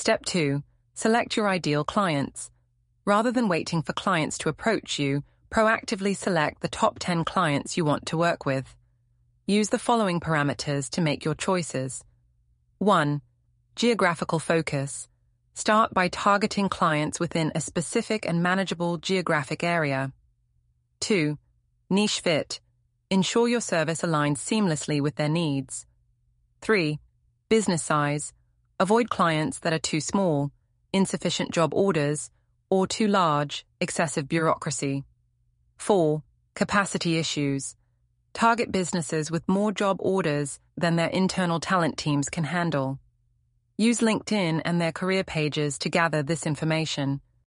Step 2. Select your ideal clients. Rather than waiting for clients to approach you, proactively select the top 10 clients you want to work with. Use the following parameters to make your choices. 1. Geographical focus. Start by targeting clients within a specific and manageable geographic area. 2. Niche fit. Ensure your service aligns seamlessly with their needs. 3. Business size. Avoid clients that are too small, insufficient job orders, or too large, excessive bureaucracy. 4. Capacity issues. Target businesses with more job orders than their internal talent teams can handle. Use LinkedIn and their career pages to gather this information.